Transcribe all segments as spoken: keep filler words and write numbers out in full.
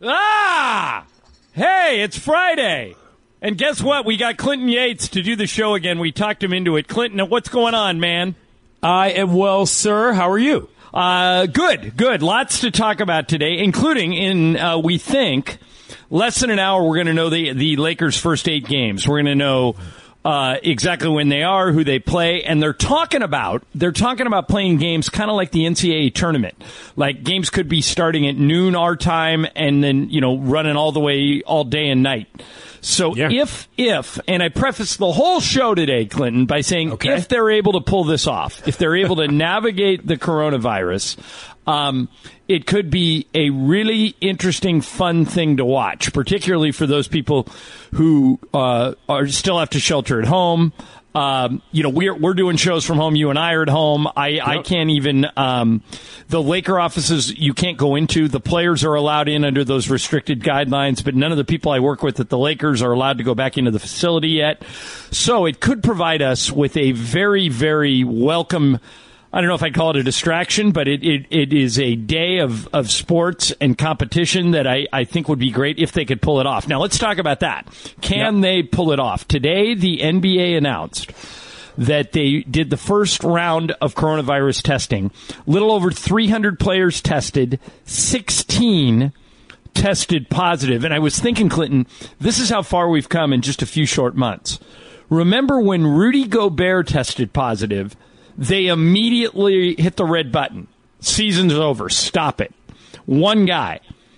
Ah! Hey, it's Friday. And guess what? We got Clinton Yates to do the show again. We talked him into it. Clinton, what's going on, man? I am well, sir. How are you? Uh, good, good. Lots to talk about today, including in, uh, we think, less than an hour, we're going to know the, the Lakers' first eight games. We're going to know uh, exactly when they are, who they play, and they're talking about, they're talking about playing games kind of like the N C double A tournament. Like, games could be starting at noon our time and then, you know, running all the way all day and night. So yeah. if, if, and I preface the whole show today, Clinton, by saying okay. if they're able to pull this off, if they're able to navigate the coronavirus, um, it could be a really interesting, fun thing to watch, particularly for those people who uh, are still have to shelter at home. Um, you know, we're, we're doing shows from home. You and I are at home. I, yep. I can't even, um, the Laker offices you can't go into. The players are allowed in under those restricted guidelines, but none of the people I work with at the Lakers are allowed to go back into the facility yet. So it could provide us with a very, very welcome, I don't know if I'd call it a distraction, but it, it, it is a day of, of sports and competition that I, I think would be great if they could pull it off. Now, let's talk about that. Can yep. they pull it off? Today, the N B A announced that they did the first round of coronavirus testing. Little over three hundred players tested, sixteen tested positive. And I was thinking, Clinton, this is how far we've come in just a few short months. Remember when Rudy Gobert tested positive? They immediately hit the red button. Season's over. Stop it. One guy.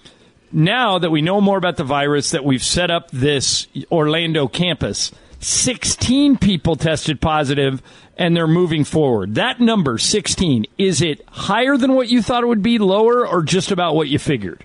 Now that we know more about the virus, that we've set up this Orlando campus, sixteen people tested positive, and they're moving forward. That number, sixteen, is it higher than what you thought it would be, lower, or just about what you figured?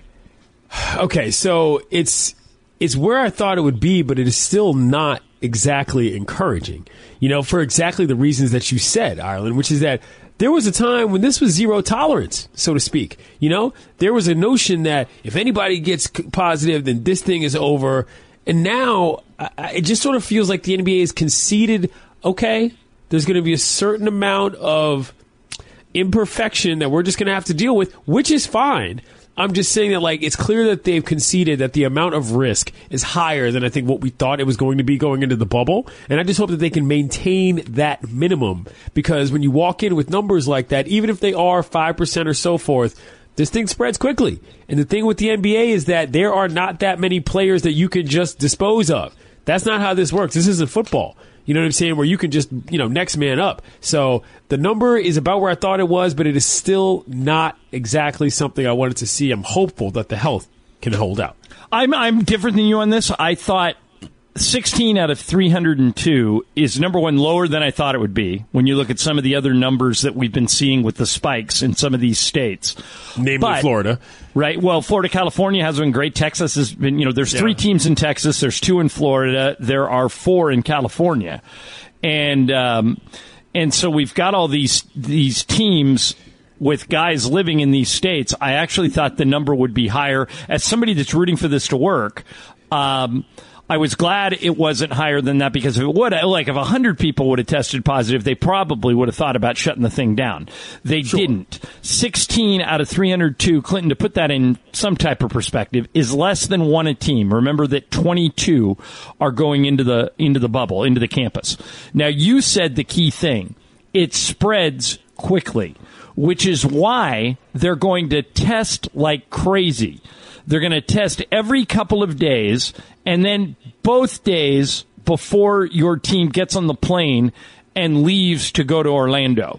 Okay, so it's it's where I thought it would be, but it is still not exactly encouraging, you know, for exactly the reasons that you said, Ireland, which is that there was a time when this was zero tolerance, so to speak. You know, there was a notion that if anybody gets positive, then this thing is over. And now it just sort of feels like the N B A has conceded, okay, there's going to be a certain amount of imperfection that we're just going to have to deal with, which is fine. I'm just saying that, like, it's clear that they've conceded that the amount of risk is higher than I think what we thought it was going to be going into the bubble. And I just hope that they can maintain that minimum, because when you walk in with numbers like that, even if they are five percent or so forth, this thing spreads quickly. And the thing with the N B A is that there are not that many players that you can just dispose of. That's not how this works. This isn't football. You know what I'm saying? Where you can just, you know, next man up. So the number is about where I thought it was, but it is still not exactly something I wanted to see. I'm hopeful that the health can hold out. I'm I'm different than you on this. I thought sixteen out of three hundred two is, number one, lower than I thought it would be when you look at some of the other numbers that we've been seeing with the spikes in some of these states. Namely but, Florida. Right. Well, Florida, California has been great. Texas has been, you know, there's three yeah. teams in Texas. There's two in Florida. There are four in California. And, um, and so we've got all these, these teams with guys living in these states. I actually thought the number would be higher. As somebody that's rooting for this to work, um, I was glad it wasn't higher than that, because if it would, like if one hundred people would have tested positive, they probably would have thought about shutting the thing down. They sure. didn't. sixteen out of three hundred two, Clinton, to put that in some type of perspective, is less than one a team. Remember that twenty-two are going into the into the bubble, into the campus. Now, you said the key thing. It spreads quickly, which is why they're going to test like crazy. They're going to test every couple of days, and then both days before your team gets on the plane and leaves to go to Orlando.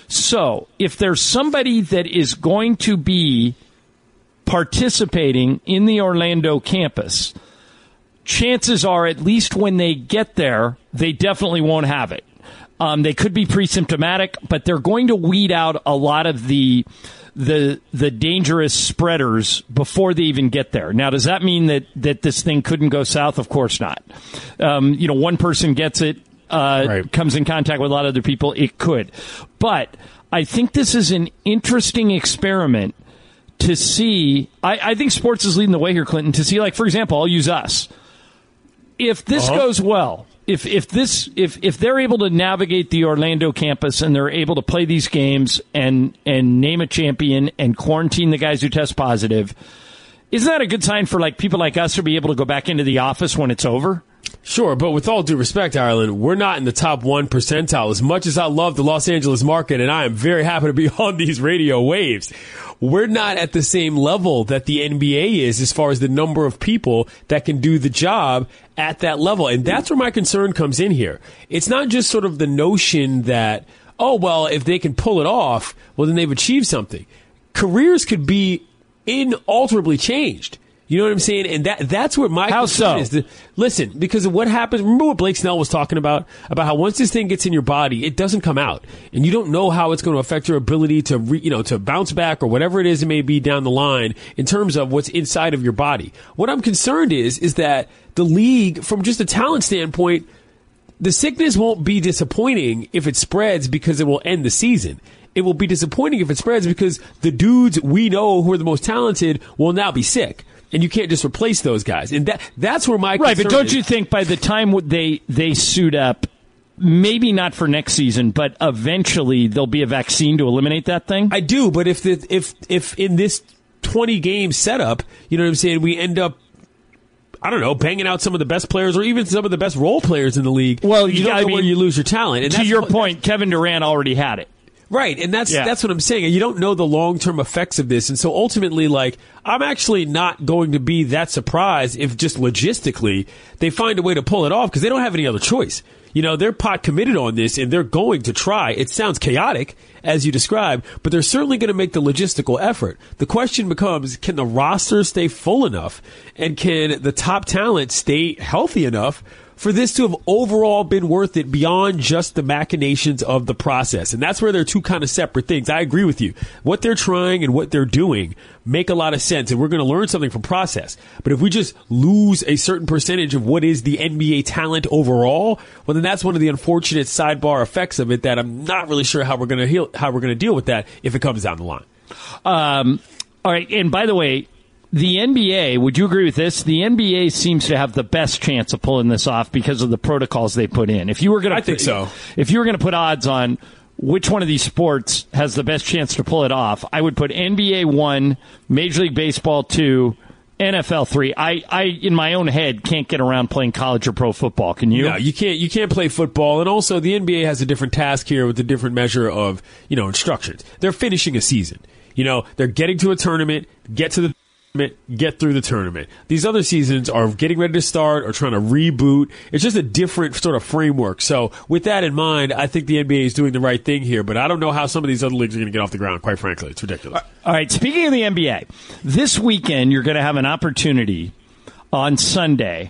So if there's somebody that is going to be participating in the Orlando campus, chances are, at least when they get there, they definitely won't have it. Um, they could be pre-symptomatic, but they're going to weed out a lot of the the the dangerous spreaders before they even get there. Now, does that mean that, that this thing couldn't go south? Of course not. Um, you know, one person gets it, uh, right. comes in contact with a lot of other people. It could. But I think this is an interesting experiment to see. I, I think sports is leading the way here, Clinton, to see, like, for example, I'll use us. If this uh-huh. goes well, If if this if if they're able to navigate the Orlando campus and they're able to play these games and and name a champion and quarantine the guys who test positive, isn't that a good sign for like people like us to be able to go back into the office when it's over? Sure, but with all due respect, Ireland, we're not in the top one percentile. As much as I love the Los Angeles market, and I am very happy to be on these radio waves, we're not at the same level that the N B A is as far as the number of people that can do the job at that level. And that's where my concern comes in here. It's not just sort of the notion that, oh, well, if they can pull it off, well, then they've achieved something. Careers could be inalterably changed. You know what I'm saying? And that that's what my how concern so? is. The, listen, because of what happens. Remember what Blake Snell was talking about? About how once this thing gets in your body, it doesn't come out. And you don't know how it's going to affect your ability to, re, you know, to bounce back or whatever it is it may be down the line in terms of what's inside of your body. What I'm concerned is, is that the league, from just a talent standpoint, the sickness won't be disappointing if it spreads because it will end the season. It will be disappointing if it spreads because the dudes we know who are the most talented will now be sick. And you can't just replace those guys. And that that's where my right, but don't is. you think by the time they they suit up, maybe not for next season, but eventually there'll be a vaccine to eliminate that thing? I do, but if the, if if in this twenty game setup, you know what I'm saying, we end up, I don't know, banging out some of the best players or even some of the best role players in the league. Well, you you, don't I know mean, where you lose your talent. And to that's your what, point, Kevin Durant already had it. Right, and that's yeah. that's what I'm saying. You don't know the long-term effects of this, and so ultimately, like, I'm actually not going to be that surprised if just logistically they find a way to pull it off because they don't have any other choice. You know, they're pot committed on this, and they're going to try. It sounds chaotic, as you described, but they're certainly going to make the logistical effort. The question becomes, can the roster stay full enough, and can the top talent stay healthy enough for this to have overall been worth it beyond just the machinations of the process? And that's where they're two kind of separate things. I agree with you. What they're trying and what they're doing make a lot of sense, and we're going to learn something from process. But if we just lose a certain percentage of what is the N B A talent overall, well, then that's one of the unfortunate sidebar effects of it that I'm not really sure how we're going to heal, how we're going to deal with that if it comes down the line. Um, all right, and by the way, the N B A, would you agree with this? The N B A seems to have the best chance of pulling this off because of the protocols they put in. If you were going to, I think so. If you were going to put odds on which one of these sports has the best chance to pull it off, I would put N B A one, Major League Baseball two, N F L three. I, I, in my own head, can't get around playing college or pro football. Can you? No, you can't. You can't play football, and also the N B A has a different task here with a different measure of, you know, instructions. They're finishing a season. You know, they're getting to a tournament, get to the get through the tournament. These other seasons are getting ready to start or trying to reboot. It's just a different sort of framework. So with that in mind, I think the N B A is doing the right thing here, but I don't know how some of these other leagues are going to get off the ground, quite frankly. It's ridiculous. All right, speaking of the N B A, this weekend you're going to have an opportunity on Sunday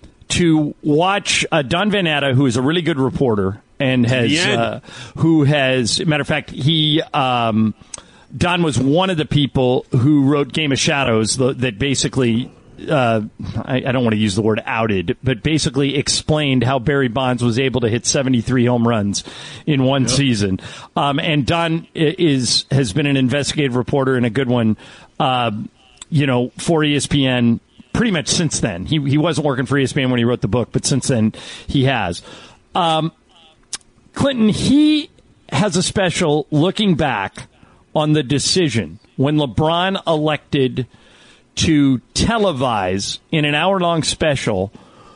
to watch uh, Don Van Natta, who is a really good reporter and has, uh, who has, matter of fact, he, um, Don was one of the people who wrote Game of Shadows the, that basically, uh, I, I don't want to use the word outed, but basically explained how Barry Bonds was able to hit seventy-three home runs in one yep. season. Um, and Don is has been an investigative reporter and a good one, uh, you know, for E S P N pretty much since then. He he wasn't working for E S P N when he wrote the book, but since then he has. Um, Clinton, he has a special looking back on the decision when LeBron elected to televise in an hour-long special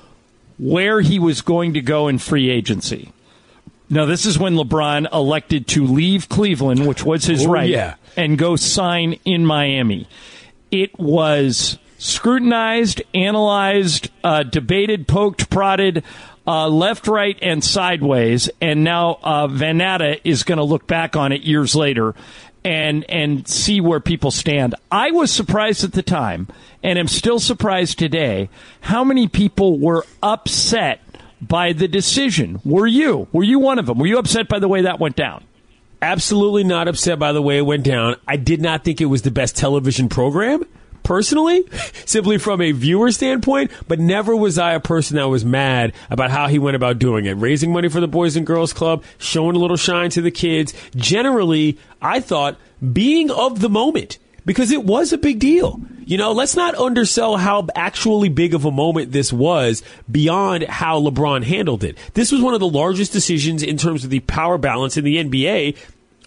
where he was going to go in free agency. Now, this is when LeBron elected to leave Cleveland, which was his oh, right, yeah. and go sign in Miami. It was scrutinized, analyzed, uh, debated, poked, prodded, uh, left, right, and sideways, and now uh, Van Natta is going to look back on it years later and and see where people stand. I was surprised at the time, and am still surprised today, how many people were upset by the decision. Were you? Were you one of them? Were you upset by the way that went down? Absolutely not upset by the way it went down. I did not think it was the best television program, personally, simply from a viewer standpoint, but never was I a person that was mad about how he went about doing it. Raising money for the Boys and Girls Club, showing a little shine to the kids. Generally, I thought, being of the moment, because it was a big deal. You know, let's not undersell how actually big of a moment this was beyond how LeBron handled it. This was one of the largest decisions in terms of the power balance in the N B A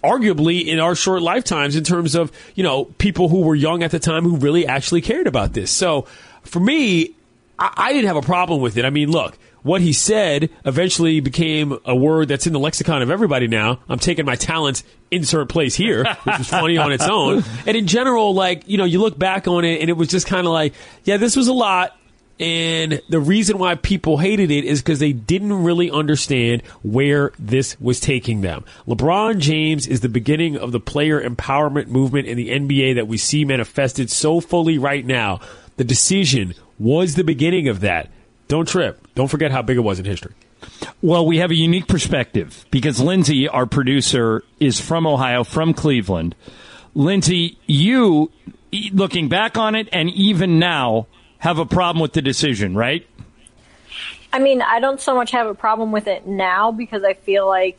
arguably in our short lifetimes in terms of, you know, people who were young at the time who really actually cared about this. So for me, I, I didn't have a problem with it. I mean, look, what he said eventually became a word that's in the lexicon of everybody now. I'm taking my talent, insert place here, which was funny on its own. And in general, like, you know, you look back on it and it was just kind of like, yeah, this was a lot. And the reason why people hated it is because they didn't really understand where this was taking them. LeBron James is the beginning of the player empowerment movement in the N B A that we see manifested so fully right now. The decision was the beginning of that. Don't trip. Don't forget how big it was in history. Well, we have a unique perspective because Lindsay, our producer, is from Ohio, from Cleveland. Lindsay, you, looking back on it and even now, have a problem with the decision, right? I mean, I don't so much have a problem with it now because I feel like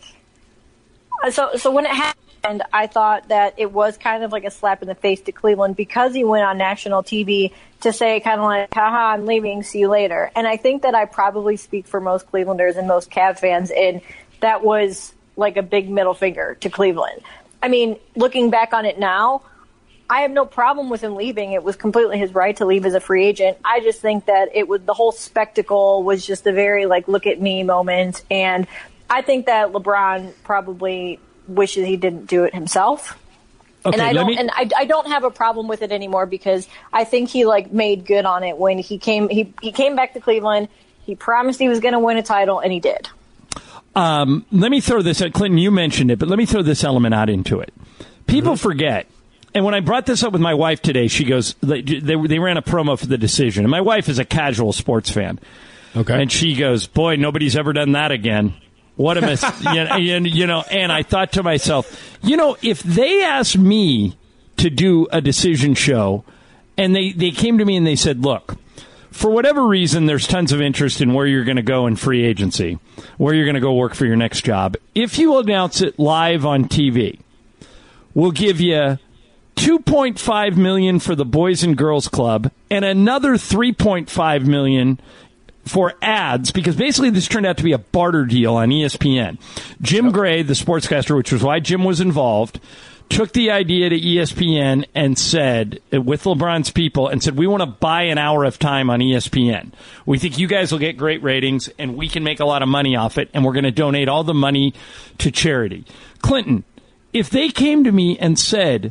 so so when it happened, I thought that it was kind of like a slap in the face to Cleveland because he went on national T V to say kind of like, haha, I'm leaving, see you later. And I think that I probably speak for most Clevelanders and most Cavs fans, and that was like a big middle finger to Cleveland. I mean, looking back on it now, I have no problem with him leaving. It was completely his right to leave as a free agent. I just think that it was the whole spectacle was just a very like look at me moment, and I think that LeBron probably wishes he didn't do it himself. Okay, and I don't me... and I, I don't have a problem with it anymore because I think he like made good on it when he came he he came back to Cleveland. He promised he was going to win a title, and he did. Um, let me throw this out. Clinton, you mentioned it, but let me throw this element out into it. People mm-hmm. forget. And when I brought this up with my wife today, she goes, they, they, they ran a promo for the decision. And my wife is a casual sports fan. Okay. And she goes, boy, nobody's ever done that again. What a miss. you, know, you know, and I thought to myself, you know, if they asked me to do a decision show and they, they came to me and they said, look, for whatever reason, there's tons of interest in where you're going to go in free agency, where you're going to go work for your next job. If you announce it live on T V, we'll give you two point five million dollars for the Boys and Girls Club and another three point five million dollars for ads, because basically this turned out to be a barter deal on E S P N. Jim Gray, the sportscaster, which was why Jim was involved, took the idea to E S P N and said, with LeBron's people, and said, we want to buy an hour of time on E S P N. We think you guys will get great ratings, and we can make a lot of money off it, and we're going to donate all the money to charity. Clinton, if they came to me and said,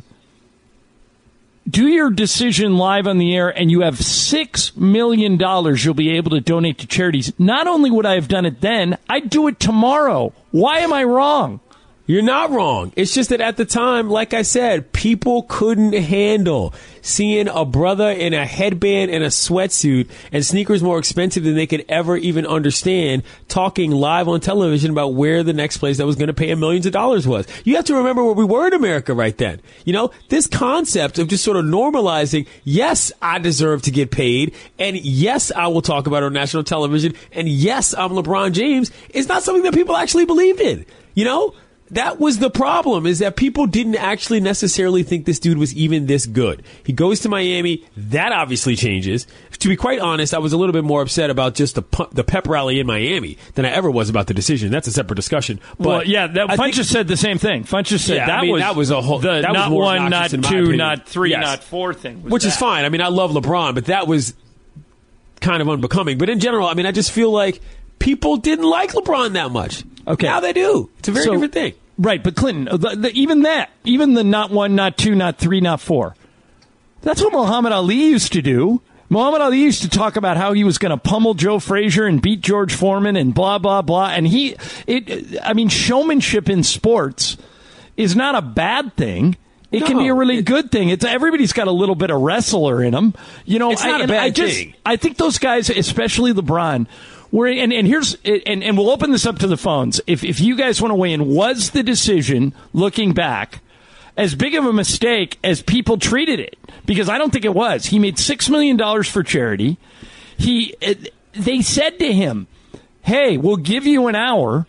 do your decision live on the air and you have six million dollars you'll be able to donate to charities, not only would I have done it then, I'd do it tomorrow. Why am I wrong? You're not wrong. It's just that at the time, like I said, people couldn't handle seeing a brother in a headband and a sweatsuit and sneakers more expensive than they could ever even understand talking live on television about where the next place that was going to pay him millions of dollars was. You have to remember where we were in America right then. You know, this concept of just sort of normalizing, yes, I deserve to get paid, and yes, I will talk about it on national television, and yes, I'm LeBron James, is not something that people actually believed in. You know? That was the problem, is that people didn't actually necessarily think this dude was even this good. He goes to Miami. That obviously changes. To be quite honest, I was a little bit more upset about just the pu- the pep rally in Miami than I ever was about the decision. That's a separate discussion. But well, yeah, that, Funch just said the same thing. Funch just said yeah, that, I mean, was that was a whole the that not was one, not two, not three, yes. not four thing. Which that. is fine. I mean, I love LeBron, but that was kind of unbecoming. But in general, I mean, I just feel like people didn't like LeBron that much. Okay. Now they do. It's a very so, different thing. Right, but Clinton, the, the, even that, even the not one, not two, not three, not four, that's what Muhammad Ali used to do. Muhammad Ali used to talk about how he was going to pummel Joe Frazier and beat George Foreman and blah, blah, blah. And he, it, I mean, showmanship in sports is not a bad thing. It no, can be a really it, good thing. It's everybody's got a little bit of wrestler in them. You know, it's not I, a bad I just, thing. I think those guys, especially LeBron, were, and, and here's, and, and we'll open this up to the phones. If, if you guys want to weigh in, was the decision, looking back, as big of a mistake as people treated it? Because I don't think it was. He made six million dollars for charity. He, they said to him, hey, we'll give you an hour.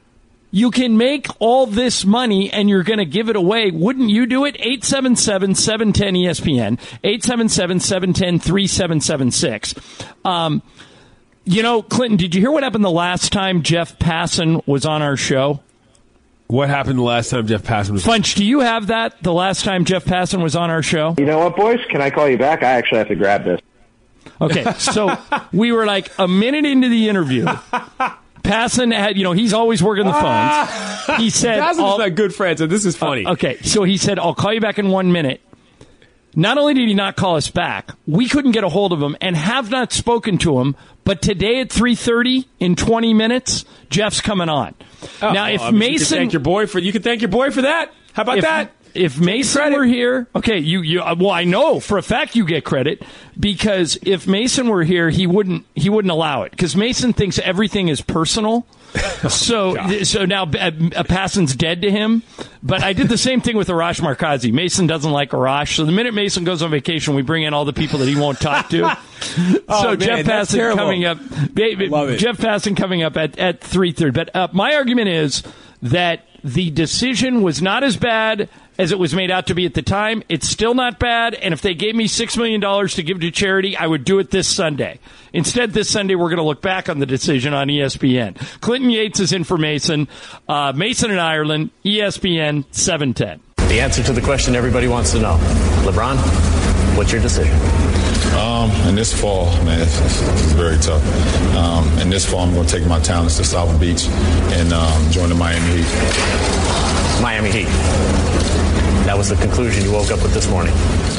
You can make all this money and you're going to give it away. Wouldn't you do it? eight seven seven, seven one zero, E S P N. eight seven seven, seven one zero, three seven seven six. Um, you know, Clinton, did you hear what happened the last time Jeff Passan was on our show? What happened the last time Jeff Passan was? Funch, do you have that the last time Jeff Passan was on our show? You know what, boys? Can I call you back? I actually have to grab this. Okay, so we were like a minute into the interview. Passan had, you know, he's always working the phones. He said, Passan's my good friend, so this is funny. Uh, okay, so he said, I'll call you back in one minute. Not only did he not call us back, we couldn't get a hold of him and have not spoken to him. But today at three thirty, in twenty minutes, Jeff's coming on. Oh, now, well, if I mean, Mason, you can thank your boy for you can thank your boy for that. How about if, that? If Mason were here, okay, you, you, well, I know for a fact you get credit because if Mason were here, he wouldn't, he wouldn't allow it because Mason thinks everything is personal. So, oh, so now uh, Passan's dead to him. But I did the same thing with Arash Markazi. Mason doesn't like Arash, so the minute Mason goes on vacation, we bring in all the people that he won't talk to. oh, so man, Jeff Passan coming up, Jeff Passan coming up at at three thirty. But uh, my argument is that the decision was not as bad as it was made out to be at the time. It's still not bad, and if they gave me six million dollars to give to charity, I would do it this Sunday. Instead, this Sunday, we're going to look back on the decision on E S P N. Clinton Yates is in for Mason. Uh, Mason in Ireland, E S P N, seven ten. The answer to the question everybody wants to know. LeBron, what's your decision? Um, in this fall, man, it's, it's very tough. Um, in this fall, I'm going to take my talents to South Beach and um, join the Miami Heat. Miami Heat. That was the conclusion you woke up with this morning.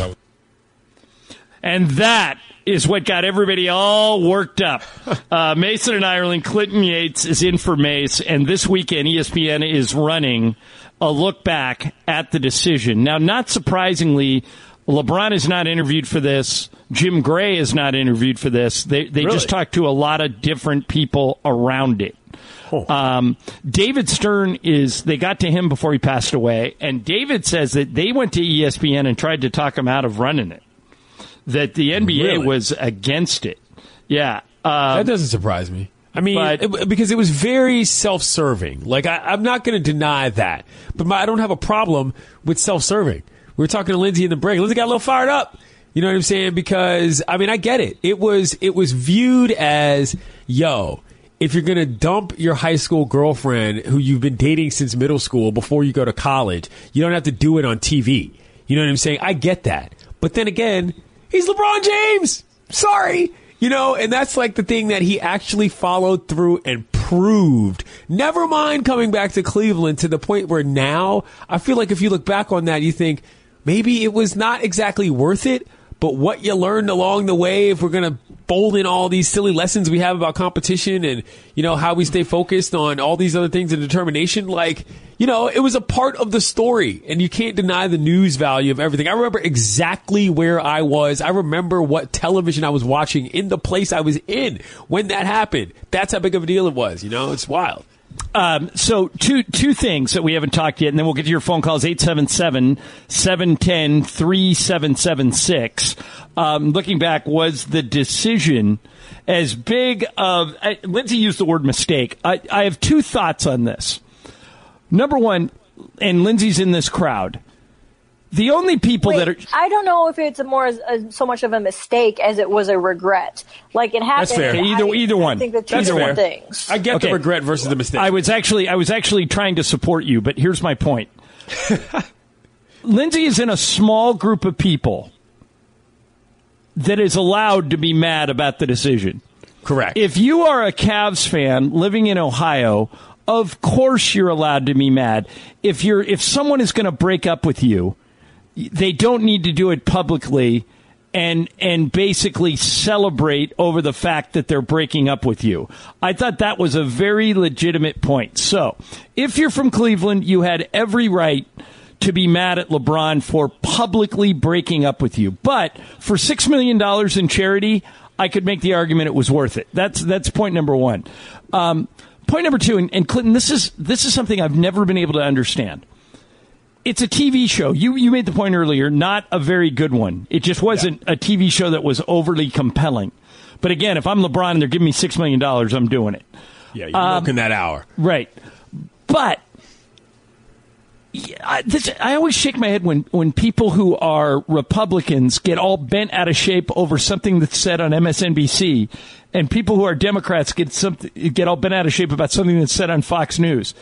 And that is what got everybody all worked up. Uh, Mason in Ireland, Clinton Yates is in for Mace, and this weekend E S P N is running a look back at the decision. Now, not surprisingly, LeBron is not interviewed for this. Jim Gray is not interviewed for this. They they really? just talked to a lot of different people around it. Oh. Um, David Stern is, they got to him before he passed away, and David says that they went to E S P N and tried to talk him out of running it. That the N B A really? was against it. Yeah. Um, that doesn't surprise me. I mean, but, it, because it was very self-serving. Like, I, I'm not going to deny that. But my, I don't have a problem with self-serving. We were talking to Lindsay in the break. Lindsay got a little fired up. You know what I'm saying? Because, I mean, I get it. It was it was viewed as, yo, if you're going to dump your high school girlfriend who you've been dating since middle school before you go to college, you don't have to do it on T V. You know what I'm saying? I get that. But then again, he's LeBron James. Sorry. You know, and that's like the thing that he actually followed through and proved. Never mind coming back to Cleveland to the point where now I feel like if you look back on that, you think maybe it was not exactly worth it. But what you learned along the way, if we're going to fold in all these silly lessons we have about competition and, you know, how we stay focused on all these other things and determination, like, you know, it was a part of the story. And you can't deny the news value of everything. I remember exactly where I was. I remember what television I was watching in the place I was in when that happened. That's how big of a deal it was. You know, it's wild. Um, so two two things that we haven't talked yet, and then we'll get to your phone calls, eight seven seven, seven one zero, three seven seven six. Um, looking back, was the decision as big of, uh, Lindsay used the word mistake. I, I have two thoughts on this. Number one, and Lindsay's in this crowd, the only people Wait, that are... I don't know if it's more as, as so much of a mistake as it was a regret. Like it happened. That's fair. I, Either either one. I think the two That's different fair. things. I get Okay. the regret versus the mistake. I was actually I was actually trying to support you, but here's my point. Lindsay is in a small group of people that is allowed to be mad about the decision. Correct. If you are a Cavs fan living in Ohio, of course you're allowed to be mad. If you're if someone is going to break up with you, they don't need to do it publicly and and basically celebrate over the fact that they're breaking up with you. I thought that was a very legitimate point. So, if you're from Cleveland, you had every right to be mad at LeBron for publicly breaking up with you. But for six million dollars in charity, I could make the argument it was worth it. That's that's point number one. Um, point number two, and, and Clinton, this is this is something I've never been able to understand. It's a T V show. You you made the point earlier, not a very good one. It just wasn't yeah. a T V show that was overly compelling. But again, if I'm LeBron and they're giving me six million dollars, I'm doing it. Yeah, you're um, milking that hour. Right. But I, this, I always shake my head when, when people who are Republicans get all bent out of shape over something that's said on M S N B C, and people who are Democrats get something get all bent out of shape about something that's said on Fox News.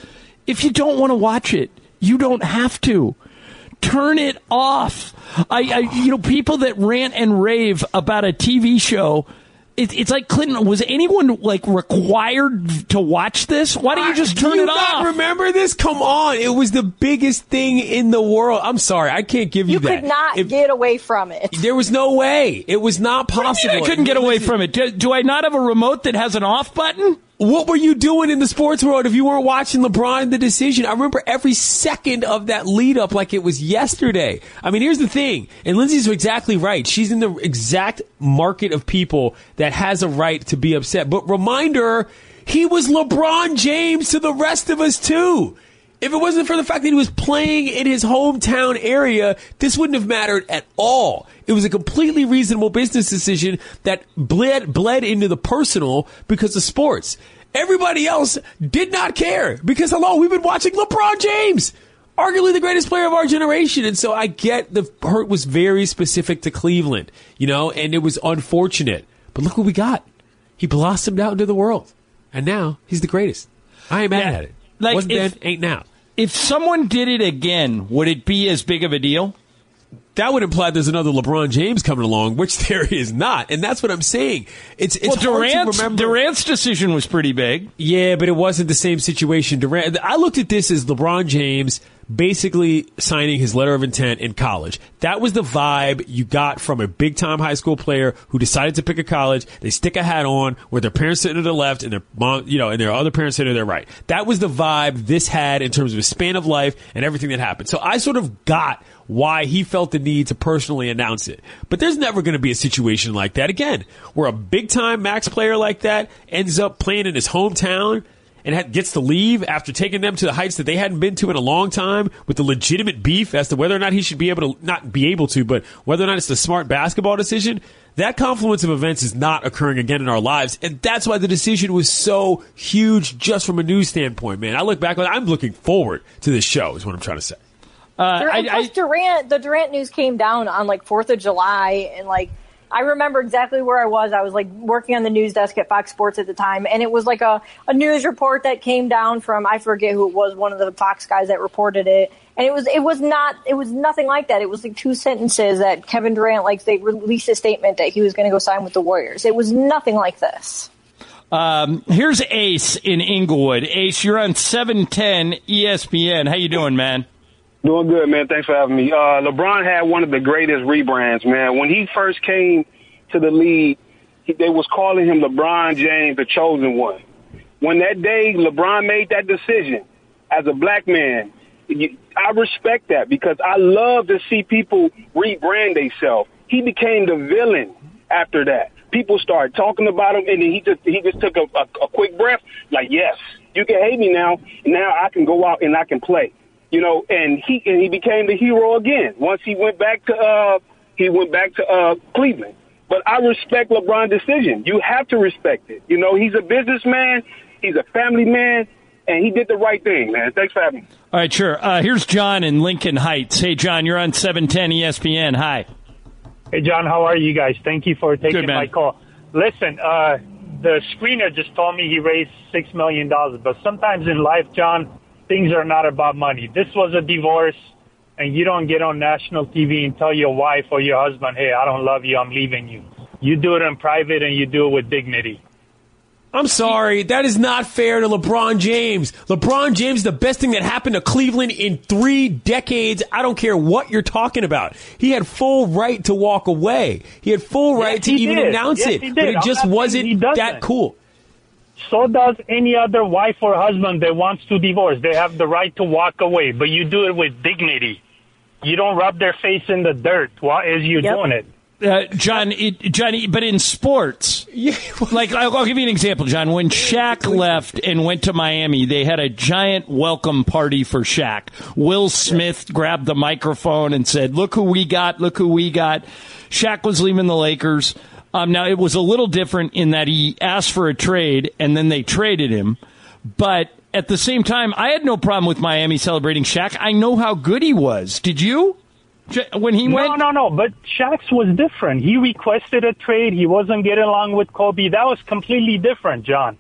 If you don't want to watch it, you don't have to. Turn it off. I, I you know, people that rant and rave about a T V show. It, it's like Clinton. Was anyone like required to watch this? Why don't you just turn Do you it not off? Remember this? Come on! It was the biggest thing in the world. I'm sorry, I can't give you, You that. could not If- get away from it. There was no way. It was not possible. I couldn't get away from it. Do, do I not have a remote that has an off button? What were you doing in the sports world if you weren't watching LeBron the decision? I remember every second of that lead up like it was yesterday. I mean, here's the thing, and Lindsay's exactly right. She's in the exact market of people that has a right to be upset. But reminder, he was LeBron James to the rest of us too. If it wasn't for the fact that he was playing in his hometown area, this wouldn't have mattered at all. It was a completely reasonable business decision that bled, bled into the personal because of sports. Everybody else did not care because, hello, we've been watching LeBron James, arguably the greatest player of our generation. And so I get the hurt was very specific to Cleveland, you know, and it was unfortunate. But look what we got. He blossomed out into the world. And now he's the greatest. I ain't mad Yeah, at it. like Wasn't if- then, ain't now. If someone did it again, would it be as big of a deal? That would imply there's another LeBron James coming along, which there is not, and that's what I'm saying. It's it's Well, hard to Durant's, remember. Durant's decision was pretty big. Yeah, but it wasn't the same situation. Durant. I looked at this as LeBron James basically signing his letter of intent in college. That was the vibe you got from a big-time high school player who decided to pick a college. They stick a hat on where their parents sit to their left and their mom, you know, and their other parents sit to their right. That was the vibe this had in terms of his span of life and everything that happened. So I sort of got why he felt the need to personally announce it. But there's never going to be a situation like that again, where a big-time max player like that ends up playing in his hometown and ha- gets to leave after taking them to the heights that they hadn't been to in a long time with the legitimate beef as to whether or not he should be able to, not be able to, but whether or not it's the smart basketball decision. That confluence of events is not occurring again in our lives. And that's why the decision was so huge just from a news standpoint, man. I look back on I'm looking forward to this show is what I'm trying to say. Uh, Durant, I, plus I, Durant, the Durant news came down on like fourth of July, and like I remember exactly where I was. I was like working on the news desk at Fox Sports at the time, and it was like a, a news report that came down from I forget who it was, one of the Fox guys that reported it, and it was it was not it was nothing like that. It was like two sentences that Kevin Durant like they released a statement that he was going to go sign with the Warriors. It was nothing like this. um, here's Ace in Inglewood. Ace, you're on seven ten E S P N. How you doing, man? Doing good, man. Thanks for having me. Uh, LeBron had one of the greatest rebrands, man. When he first came to the league, he, they was calling him LeBron James, the chosen one. When that day LeBron made that decision as a black man, you, I respect that because I love to see people rebrand themselves. He became the villain after that. People started talking about him, and then he just he just took a, a, a quick breath, like, yes, you can hate me now. Now I can go out and I can play. You know, and he and he became the hero again. Once he went back to uh, he went back to uh, Cleveland. But I respect LeBron's decision. You have to respect it. You know, he's a businessman, he's a family man, and he did the right thing, man. Thanks for having me. All right, sure. Uh, here's John in Lincoln Heights. Hey, John, you're on seven ten E S P N. Hi. Hey, John, how are you guys? Thank you for taking Good, man. my call. Listen, uh, the screener just told me he raised six million dollars. But sometimes in life, John, things are not about money. This was a divorce, and you don't get on national T V and tell your wife or your husband, hey, I don't love you, I'm leaving you. You do it in private, and you do it with dignity. I'm sorry. That is not fair to LeBron James. LeBron James is the best thing that happened to Cleveland in three decades. I don't care what you're talking about. He had full right to walk away. He had full right Yes, to he even did. announce Yes, it. he did. But it I'm just not saying he wasn't doesn't. that cool. So does any other wife or husband that wants to divorce. They have the right to walk away, but you do it with dignity. You don't rub their face in the dirt while as you're Yep. doing it. Uh, John, it, Johnny, but in sports, like I'll, I'll give you an example, John. When Shaq left and went to Miami, they had a giant welcome party for Shaq. Will Smith grabbed the microphone and said, "Look who we got! Look who we got!" Shaq was leaving the Lakers. Um, now it was a little different in that he asked for a trade and then they traded him, but at the same time, I had no problem with Miami celebrating Shaq. I know how good he was. Did you? When he no, went? No, no, But Shaq's was different. He requested a trade. He wasn't getting along with Kobe. That was completely different, John.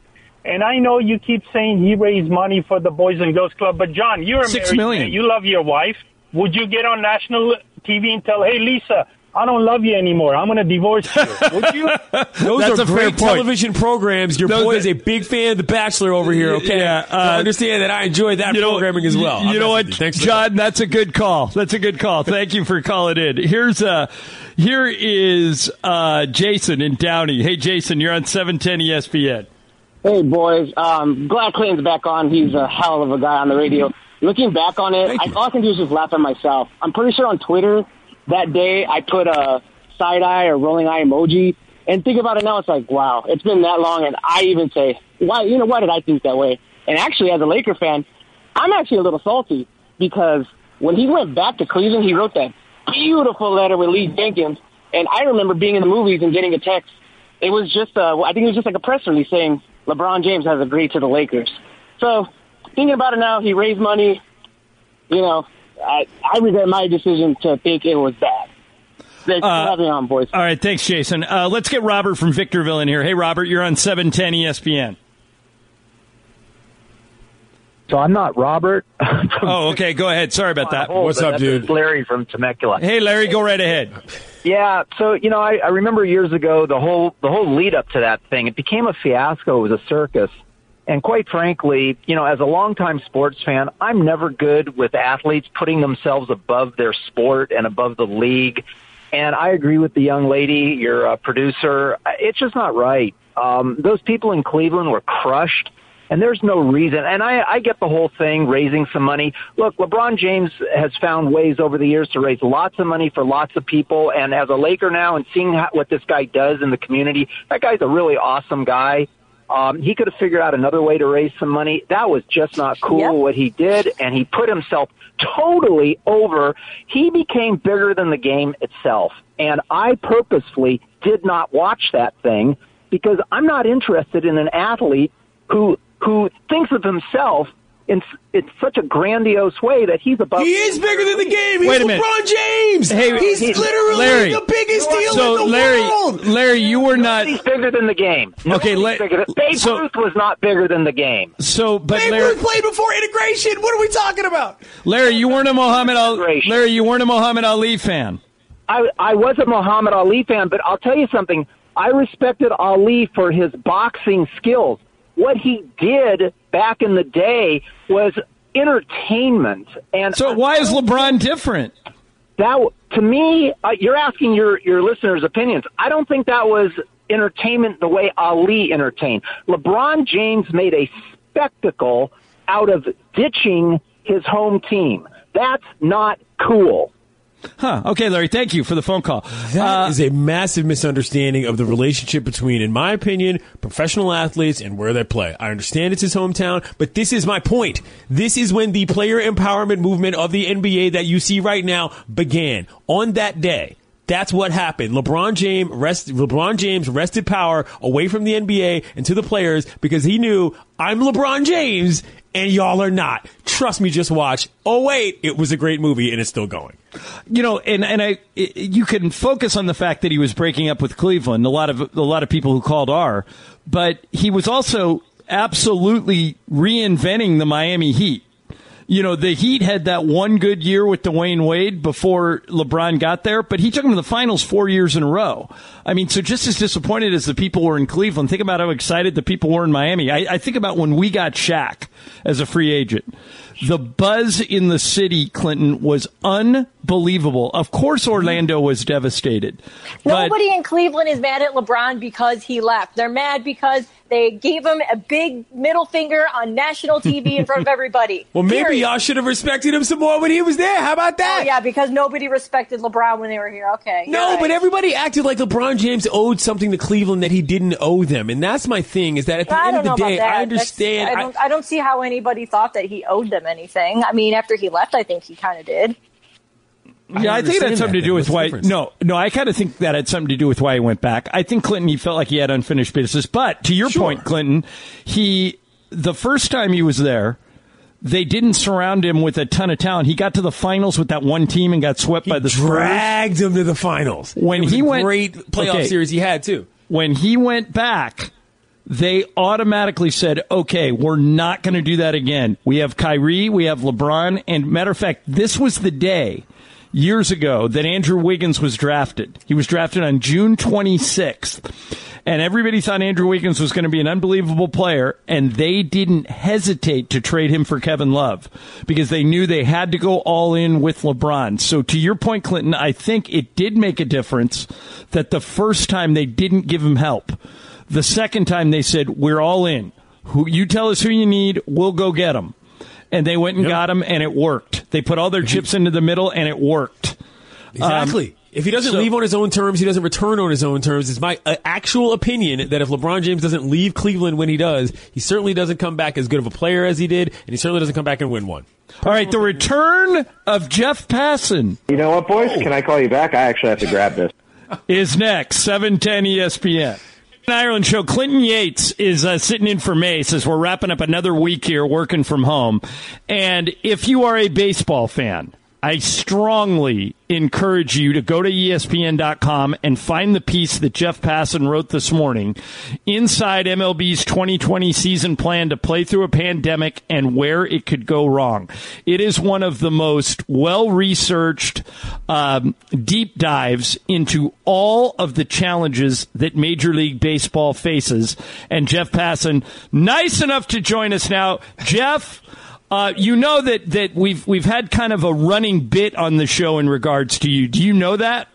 And I know you keep saying he raised money for the Boys and Girls Club, but John, you're a Six married million. man. You love your wife. Would you get on national T V and tell, hey, Lisa, I don't love you anymore. I'm going to divorce you. Would you? Those That's are a fair great point. television programs. Your Those boy are- is a big fan of The Bachelor over here, okay? Yeah, So uh, I understand that I enjoy that You know- programming as well. You I'm know what, messing with you. Thanks for John? That's a good call. That's a good call. Thank you for calling in. Here's uh here is uh, Jason in Downey. Hey, Jason, you're on seven ten E S P N. Hey, boys. Um, glad Clayton's back on. He's a hell of a guy on the radio. Looking back on it, I, all I can do is just laugh at myself. I'm pretty sure on Twitter that day I put a side eye or rolling eye emoji. And think about it now, it's like, wow, it's been that long. And I even say, why, you know, why did I think that way? And actually, as a Laker fan, I'm actually a little salty because when he went back to Cleveland, he wrote that beautiful letter with Lee Jenkins. And I remember being in the movies and getting a text. It was just, uh, I think it was just like a press release saying LeBron James has agreed to the Lakers. So thinking about it now, he raised money. You know, I, I regret my decision to think it was bad. Thanks for Uh, having me on, boys. All right, thanks, Jason. Uh, let's get Robert from Victorville in here. Hey, Robert, you're on seven ten E S P N. So I'm not Robert. Oh, okay. Go ahead. Sorry about that. What's up, dude? Larry from Temecula. Hey, Larry, go right ahead. Yeah, so you know, I, I remember years ago the whole the whole lead up to that thing. It became a fiasco. It was a circus, and quite frankly, you know, as a longtime sports fan, I'm never good with athletes putting themselves above their sport and above the league. And I agree with the young lady, your uh, producer. It's just not right. Um, those people in Cleveland were crushed. And there's no reason. And I, I get the whole thing, raising some money. Look, LeBron James has found ways over the years to raise lots of money for lots of people. And as a Laker now and seeing how, what this guy does in the community, that guy's a really awesome guy. Um, he could have figured out another way to raise some money. That was just not cool Yep. what he did. And he put himself totally over. He became bigger than the game itself. And I purposefully did not watch that thing because I'm not interested in an athlete who who thinks of himself in, in such a grandiose way that he's above. He is bigger than the game. He's Wait a minute. LeBron James. Hey, he's he's- literally Larry. the biggest deal So, in the Larry, world. Larry, you were not. He's bigger than the game. Okay, Nobody's let- bigger than, Babe so- Ruth was not bigger than the game. So, but Babe Larry, Ruth played before integration. What are we talking about? Larry, you weren't a Muhammad Ali. Integration. Larry, you weren't a Muhammad Ali fan. I, I was a Muhammad Ali fan, but I'll tell you something. I respected Ali for his boxing skills. What he did back in the day was entertainment. And So why is LeBron different? that, to me, uh, you're asking your, your listeners' opinions. I don't think that was entertainment the way Ali entertained. LeBron James made a spectacle out of ditching his home team. That's not cool. Huh. Okay, Larry, thank you for the phone call. That Uh, is a massive misunderstanding of the relationship between, in my opinion, professional athletes and where they play. I understand it's his hometown, but this is my point. This is when the player empowerment movement of the N B A that you see right now began. On that day, that's what happened. LeBron James rest, LeBron James wrested power away from the N B A and to the players because he knew, I'm LeBron James and y'all are not. Trust me, just watch. Oh wait, it was a great movie and it's still going. You know, and and I, you can focus on the fact that he was breaking up with Cleveland. A lot of a lot of people who called are, but he was also absolutely reinventing the Miami Heat. You know, the Heat had that one good year with Dwayne Wade before LeBron got there, but he took them to the finals four years in a row. I mean, so just as disappointed as the people were in Cleveland, think about how excited the people were in Miami. I, I think about when we got Shaq as a free agent. The buzz in the city, Clinton, was unbelievable. Of course, Orlando was devastated. But Nobody in Cleveland is mad at LeBron because he left. They're mad because they gave him a big middle finger on national T V in front of everybody. Well, maybe Period. y'all should have respected him some more when he was there. How about that? Oh, yeah, because nobody respected LeBron when they were here. Okay. No, you're but right. everybody acted like LeBron James owed something to Cleveland that he didn't owe them. And that's my thing, is that at the I end don't of the know day, about that. I understand. That's- I don't, I don't see how anybody thought that he owed them anything. I mean, after he left, I think he kind of did. Yeah, I, think it had something to do with why. No, no, I kind of think that had something to do with why he went back. I think Clinton, he felt like he had unfinished business. But to your Sure. point, Clinton, he the first time he was there, they didn't surround him with a ton of talent. He got to the finals with that one team and got swept He by the Spurs. dragged him to the finals. When It was he a went, great playoff okay, series he had too. When he went back, they automatically said, okay, we're not going to do that again. We have Kyrie, we have LeBron, and matter of fact, this was the day years ago that Andrew Wiggins was drafted. He was drafted on June twenty-sixth, and everybody thought Andrew Wiggins was going to be an unbelievable player, and they didn't hesitate to trade him for Kevin Love because they knew they had to go all in with LeBron. So to your point, Clinton, I think it did make a difference that the first time they didn't give him help. The second time they said, we're all in. Who you tell us who you need, we'll go get him. And they went and yep. got him, and it worked. They put all their chips into the middle, and it worked. Exactly. Um, if he doesn't so, leave on his own terms, he doesn't return on his own terms. It's my uh, actual opinion that if LeBron James doesn't leave Cleveland when he does, he certainly doesn't come back as good of a player as he did, and he certainly doesn't come back and win one. All right, the return of Jeff Passan. You know what, boys? Can I call you back? I actually have to grab this. Is next, seven ten E S P N. Ireland show. Clinton Yates is uh, sitting in for Mace as we're wrapping up another week here working from home. And if you are a baseball fan, I strongly encourage you to go to E S P N dot com and find the piece that Jeff Passan wrote this morning inside M L B's twenty twenty season plan to play through a pandemic and where it could go wrong. It is one of the most well-researched um, deep dives into all of the challenges that Major League Baseball faces. And Jeff Passan, nice enough to join us now. Jeff, Uh, you know that, that we've we've had kind of a running bit on the show in regards to you. Do you know that?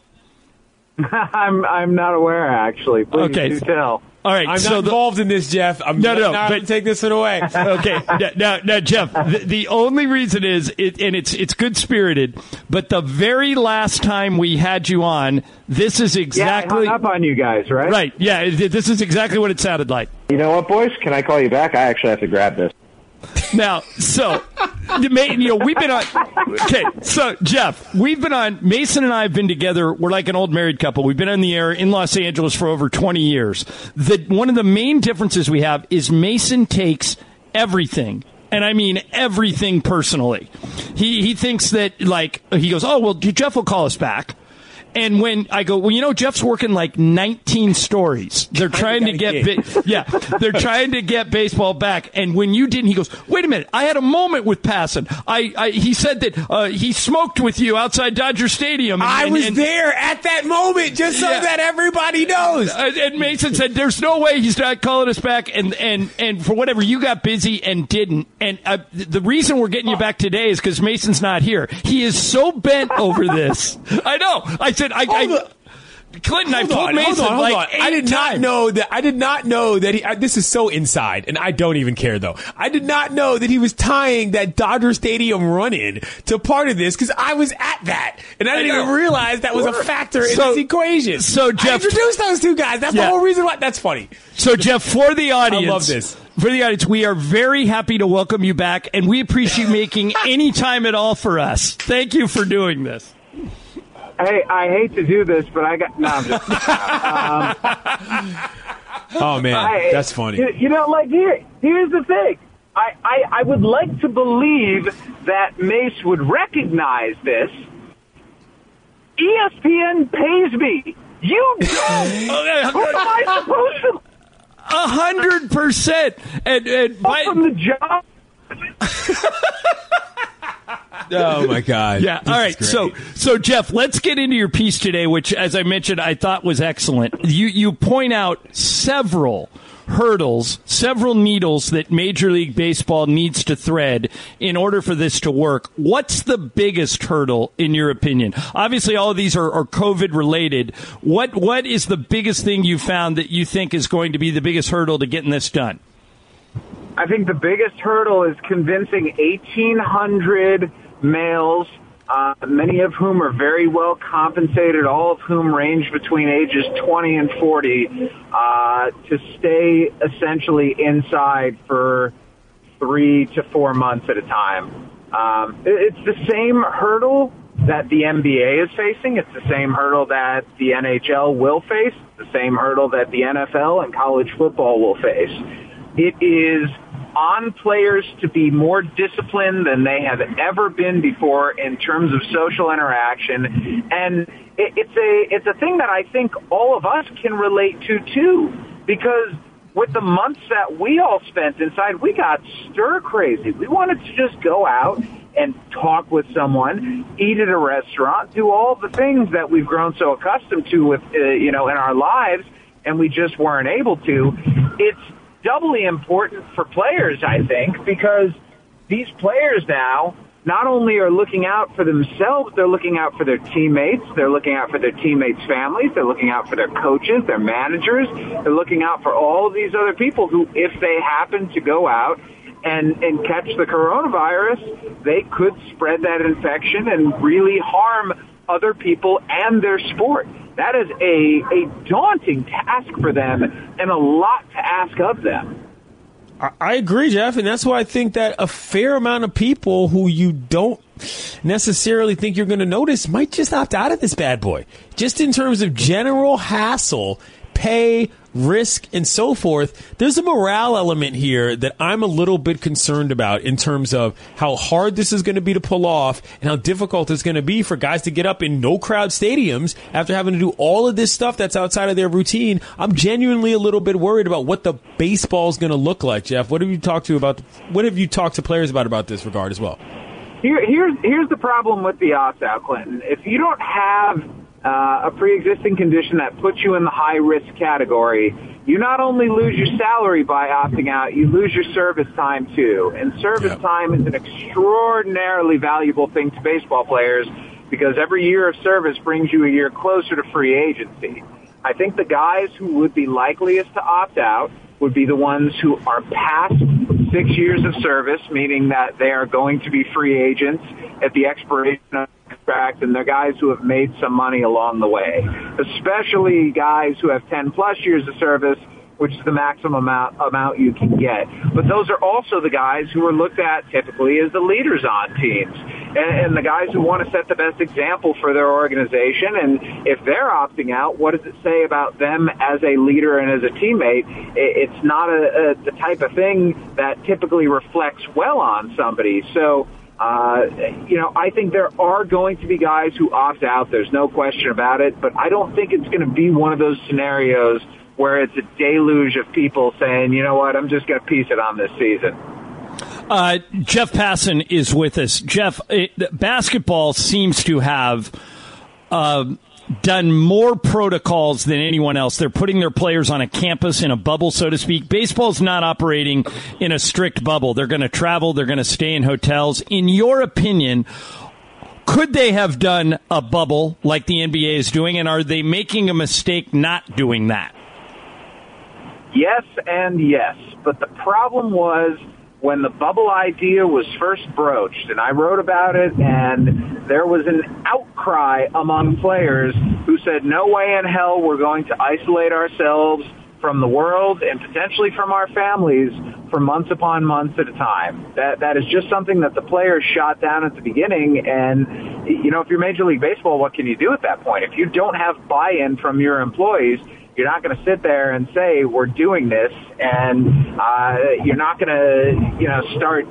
I'm I'm not aware, actually. Please okay. do tell. All right, I'm so not involved the, in this, Jeff. I'm no, no, not but take this one away. Okay, now, now, Jeff. The, the only reason is, it, and it's it's good spirited, but the very last time we had you on, this is exactly yeah, I hung up on you guys, right? Right. Yeah, it, this is exactly what it sounded like. You know what, boys? Can I call you back? I actually have to grab this. Now, so, you know, we've been on, okay, so, Jeff, we've been on, Mason and I have been together, we're like an old married couple. We've been on the air in Los Angeles for over twenty years. The, one of the main differences we have is Mason takes everything, and I mean everything personally. He, he thinks that, like, he goes, oh, well, Jeff will call us back. And when I go, well, you know, Jeff's working like nineteen stories. They're trying to get, ba- yeah, they're trying to get baseball back. And when you didn't, he goes, wait a minute, I had a moment with Passan. I, I he said that uh, he smoked with you outside Dodger Stadium. And, I and, was and, there at that moment, just so yeah. that everybody knows. Uh, and Mason said, there's no way he's not calling us back. And and and for whatever, you got busy and didn't. And uh, the reason we're getting you back today is because Mason's not here. He is so bent over this. I know. I said, I, I Clinton, hold I told on, Mason hold on, hold like on. eight I did not times. know that. I did not know that he. I, this is so inside, and I don't even care though. I did not know that he was tying that Dodger Stadium run-in to part of this because I was at that, and I didn't I even realize that was a factor in so, this equation. So Jeff, I introduced those two guys. That's yeah. the whole reason why. That's funny. So Jeff, for the audience, I love this. For the audience, we are very happy to welcome you back, and we appreciate you making any time at all for us. Thank you for doing this. Hey, I hate to do this, but I got no. I'm just, um, oh man, I, that's funny. You, you know, like here, here's the thing. I, I, I would like to believe that Mace would recognize this. E S P N pays me. You don't. Who am I supposed to? A hundred percent. And and by, from the job. Oh my God! Yeah. All right. So, so Jeff, let's get into your piece today, which, as I mentioned, I thought was excellent. You you point out several hurdles, several needles that Major League Baseball needs to thread in order for this to work. What's the biggest hurdle, in your opinion? Obviously, all of these are, are COVID related. What what is the biggest thing you found that you think is going to be the biggest hurdle to getting this done? I think the biggest hurdle is convincing eighteen hundred males, uh, many of whom are very well compensated, all of whom range between ages twenty and forty, uh, to stay essentially inside for three to four months at a time. Um, it's the same hurdle that the N B A is facing. It's the same hurdle that the N H L will face, the same hurdle that the N F L and college football will face. It is on players to be more disciplined than they have ever been before in terms of social interaction. And it, it's a it's a thing that I think all of us can relate to, too, because with the months that we all spent inside, we got stir crazy. We wanted to just go out and talk with someone, eat at a restaurant, do all the things that we've grown so accustomed to with, uh, you know, in our lives, and we just weren't able to. It's doubly important for players, I think, because these players now not only are looking out for themselves, they're looking out for their teammates, they're looking out for their teammates' families, they're looking out for their coaches, their managers, they're looking out for all of these other people who, if they happen to go out and, and catch the coronavirus, they could spread that infection and really harm other people and their sport. That is a, a daunting task for them and a lot to ask of them. I agree, Jeff, and that's why I think that a fair amount of people who you don't necessarily think you're going to notice might just opt out of this bad boy. Just in terms of general hassle, pay, risk, and so forth, there's a morale element here that I'm a little bit concerned about in terms of how hard this is going to be to pull off and how difficult it's going to be for guys to get up in no-crowd stadiums after having to do all of this stuff that's outside of their routine. I'm genuinely a little bit worried about what the baseball is going to look like, Jeff. What have you talked to about? What have you talked to players about about this regard as well? Here, here's here's the problem with the opt-out, Clinton. If you don't have Uh, a pre-existing condition that puts you in the high-risk category, you not only lose your salary by opting out, you lose your service time, too. And service yep. time is an extraordinarily valuable thing to baseball players because every year of service brings you a year closer to free agency. I think the guys who would be likeliest to opt out would be the ones who are past six years of service, meaning that they are going to be free agents at the expiration of contract, and they're guys who have made some money along the way, especially guys who have ten plus years of service, which is the maximum amount, amount you can get. But those are also the guys who are looked at typically as the leaders on teams and, and the guys who want to set the best example for their organization. And if they're opting out, what does it say about them as a leader and as a teammate? It's not a, a, the type of thing that typically reflects well on somebody. So, Uh, you know, I think there are going to be guys who opt out. There's no question about it. But I don't think it's going to be one of those scenarios where it's a deluge of people saying, you know what, I'm just going to piece it on this season. Uh, Jeff Passan is with us. Jeff, it, basketball seems to have uh, done more protocols than anyone else. They're putting their players on a campus in a bubble, so to speak. Baseball's not operating in a strict bubble. They're going to travel. They're going to stay in hotels. In your opinion, could they have done a bubble like the N B A is doing, and are they making a mistake not doing that? Yes and yes. But the problem was when the bubble idea was first broached, and I wrote about it, and there was an outcry among players who said, no way in hell we're going to isolate ourselves from the world and potentially from our families for months upon months at a time. That That is just something that the players shot down at the beginning, and, you know, if you're Major League Baseball, what can you do at that point? If you don't have buy-in from your employees, you're not going to sit there and say, we're doing this, and uh, you're not going to, you know, start,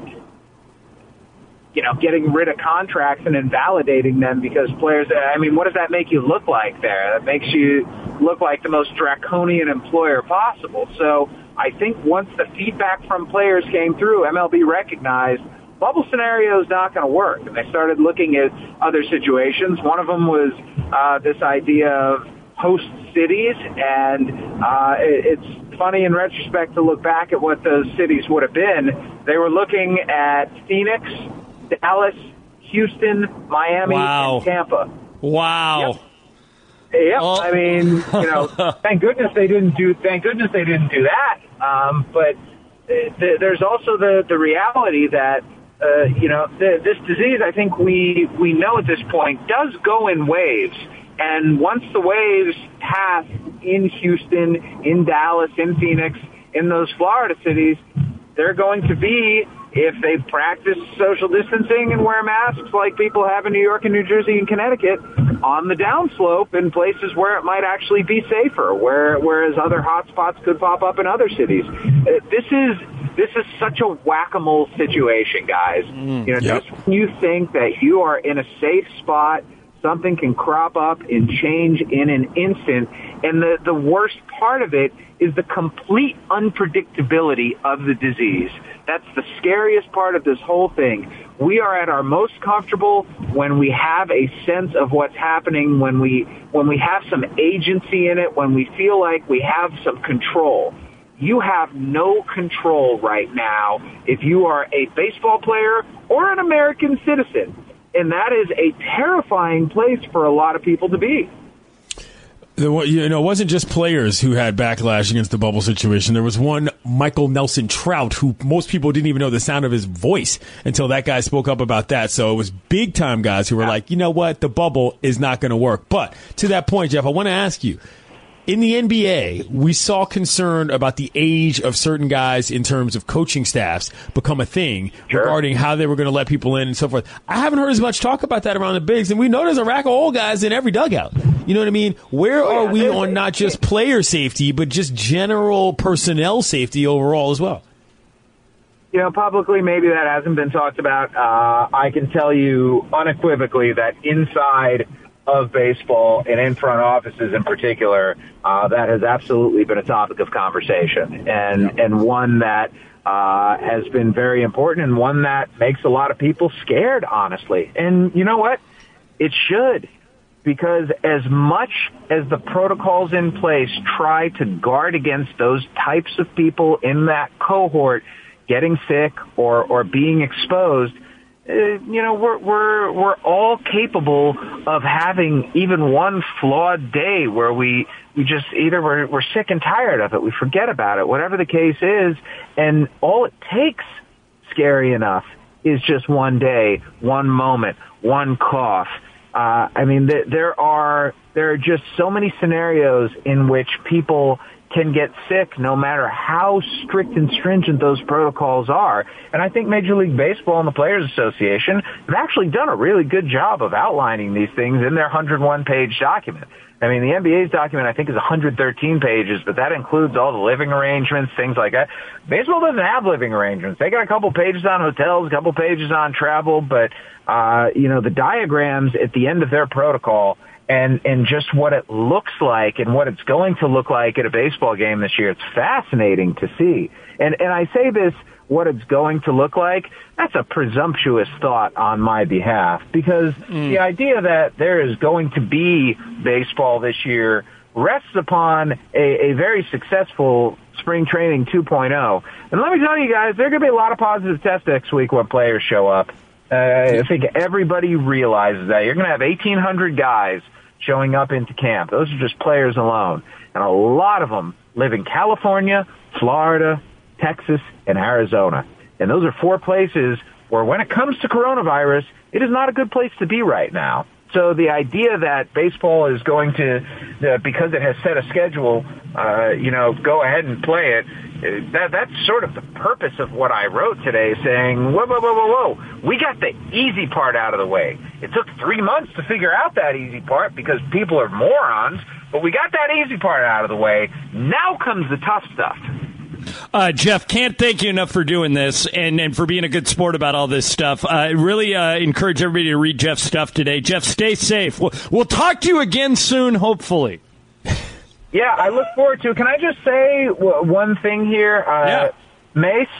you know, getting rid of contracts and invalidating them because players, I mean, what does that make you look like there? That makes you look like the most draconian employer possible. So I think once the feedback from players came through, M L B recognized bubble scenario is not going to work. And they started looking at other situations. One of them was uh, this idea of host cities, and uh, it, it's funny in retrospect to look back at what those cities would have been. They were looking at Phoenix, Dallas, Houston, Miami, wow. and Tampa. Wow. Yep. Yep. Oh. I mean, you know, thank goodness they didn't do. Thank goodness they didn't do that. Um, but th- there's also the the reality that uh, you know th- this disease. I think we we know at this point does go in waves. And once the waves pass in Houston, in Dallas, in Phoenix, in those Florida cities, they're going to be, if they practice social distancing and wear masks like people have in New York and New Jersey and Connecticut, on the downslope in places where it might actually be safer, where, whereas other hotspots could pop up in other cities. This is this is such a whack-a-mole situation, guys. Mm, you know, yep. Just when you think that you are in a safe spot, Something can crop up and change in an instant. And the, the worst part of it is the complete unpredictability of the disease. That's the scariest part of this whole thing. We are at our most comfortable when we have a sense of what's happening, when we, when we have some agency in it, when we feel like we have some control. You have no control right now if you are a baseball player or an American citizen. And that is a terrifying place for a lot of people to be. The, you know, it wasn't just players who had backlash against the bubble situation. There was one Michael Nelson Trout who most people didn't even know the sound of his voice until that guy spoke up about that. So it was big time guys who were like, you know what, the bubble is not going to work. But to that point, Jeff, I want to ask you, in the N B A, we saw concern about the age of certain guys in terms of coaching staffs become a thing sure. regarding how they were going to let people in and so forth. I haven't heard as much talk about that around the bigs, and we know there's a rack of old guys in every dugout. You know what I mean? Where oh, are yeah, we on not just player safety, but just general personnel safety overall as well? You know, publicly, maybe that hasn't been talked about. Uh, I can tell you unequivocally that inside of baseball and in front offices in particular, uh, that has absolutely been a topic of conversation and, and one that uh, has been very important and one that makes a lot of people scared, honestly. And you know what? It should, because as much as the protocols in place try to guard against those types of people in that cohort getting sick or, or being exposed, Uh, you know, we're, we're, we're all capable of having even one flawed day where we, we just either we're, we're sick and tired of it. We forget about it, whatever the case is. And all it takes, scary enough, is just one day, one moment, one cough. Uh, I mean, th- there are, there are just so many scenarios in which people can get sick no matter how strict and stringent those protocols are. And I think Major League Baseball and the Players Association have actually done a really good job of outlining these things in their one hundred one page document. I mean, the N B A's document, I think, is one hundred thirteen pages, but that includes all the living arrangements, things like that. Baseball doesn't have living arrangements. They got a couple pages on hotels, a couple pages on travel, but, uh, you know, the diagrams at the end of their protocol and, and just what it looks like and what it's going to look like at a baseball game this year, it's fascinating to see. And, and I say this, what it's going to look like, that's a presumptuous thought on my behalf, because mm. the idea that there is going to be baseball this year rests upon a, a very successful spring training two point oh. And let me tell you guys, there are going to be a lot of positive tests next week when players show up. Uh, I think everybody realizes that. You're going to have eighteen hundred guys showing up into camp. Those are just players alone. And a lot of them live in California, Florida, Texas, and Arizona. And those are four places where when it comes to coronavirus, it is not a good place to be right now. So the idea that baseball is going to, uh, because it has set a schedule, uh, you know, go ahead and play it, uh, that, that's sort of the purpose of what I wrote today, saying, whoa, whoa, whoa, whoa, whoa, we got the easy part out of the way. It took three months to figure out that easy part because people are morons, but we got that easy part out of the way. Now comes the tough stuff. Uh, Jeff, can't thank you enough for doing this and, and for being a good sport about all this stuff. I uh, really uh, encourage everybody to read Jeff's stuff today. Jeff, stay safe. We'll, we'll talk to you again soon, hopefully. Yeah, I look forward to it. Can I just say w- one thing here? Uh, yeah. Mace,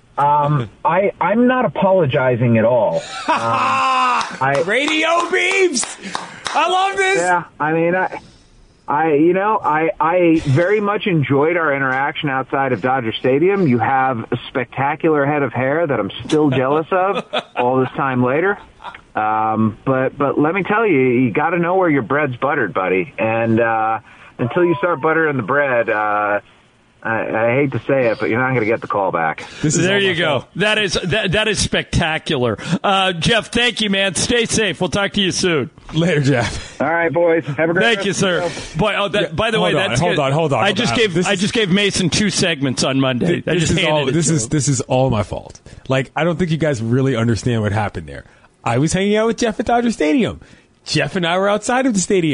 um, I, I'm not apologizing at all. Um, I, Radio beeps! I love this! Yeah, I mean, I... I, you know, I, I very much enjoyed our interaction outside of Dodger Stadium. You have a spectacular head of hair that I'm still jealous of all this time later. Um, but, but let me tell you, you got to know where your bread's buttered, buddy. And, uh, until you start buttering the bread, uh, I, I hate to say it, but you're not going to get the call back. There you go. Fault. That is that that is spectacular. Uh, Jeff, thank you, man. Stay safe. We'll talk to you soon. Later, Jeff. All right, boys. Have a great Thank you, sir. Boy, oh, that, yeah, by the way, on, that's hold good. on, hold on. I hold just on. gave this I is, just gave Mason two segments on Monday. This, I just is handed all, it this to is him. this is all my fault. Like, I don't think you guys really understand what happened there. I was hanging out with Jeff at Dodger Stadium. Jeff and I were outside of the stadium.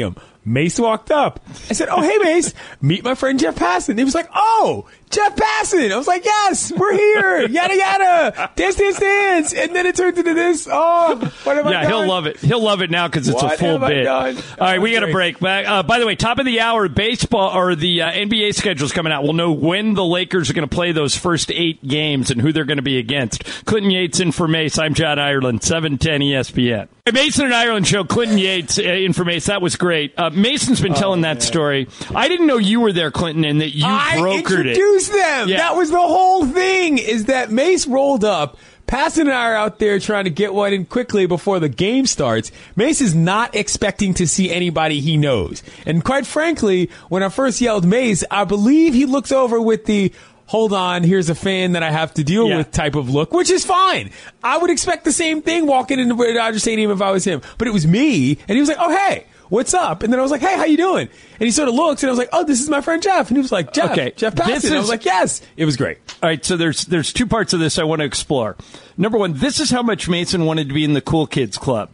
Mace walked up. I said, oh, hey, Mace, meet my friend Jeff Passan. He was like, oh, Jeff Passan. I was like, yes, we're here. Yada, yada. Dance, dance, dance. And then it turned into this. Oh, what have I yeah, done? he'll love it. He'll love it now because it's What a full have I bit. done? All right, we got to Great. break. Back. Uh, by the way, top of the hour, baseball or the uh, N B A schedule's coming out. We'll know when the Lakers are going to play those first eight games and who they're going to be against. Clinton Yates in for Mace. I'm John Ireland, seven ten E S P N. Hey, Mason and Ireland show. Clinton Yates uh, in for Mace. That was great. Uh, Mason's been telling that story. I didn't know you were there, Clinton, and that you I brokered it. introduced them. Yeah. That was the whole thing, is that Mace rolled up. Passan and I are out there trying to get one in quickly before the game starts. Mace is not expecting to see anybody he knows. And quite frankly, when I first yelled Mace, I believe he looks over with the, hold on, here's a fan that I have to deal Yeah. with type of look, which is fine. I would expect the same thing walking into Dodger Stadium if I was him. But it was me, and he was like, oh, hey. What's up? And then I was like, hey, how you doing? And he sort of looks, and I was like, oh, this is my friend Jeff. And he was like, Jeff, Okay, Jeff this Passan. I is- was like, yes. It was great. All right, so there's there's two parts of this I want to explore. Number one, this is how much Mason wanted to be in the Cool Kids Club.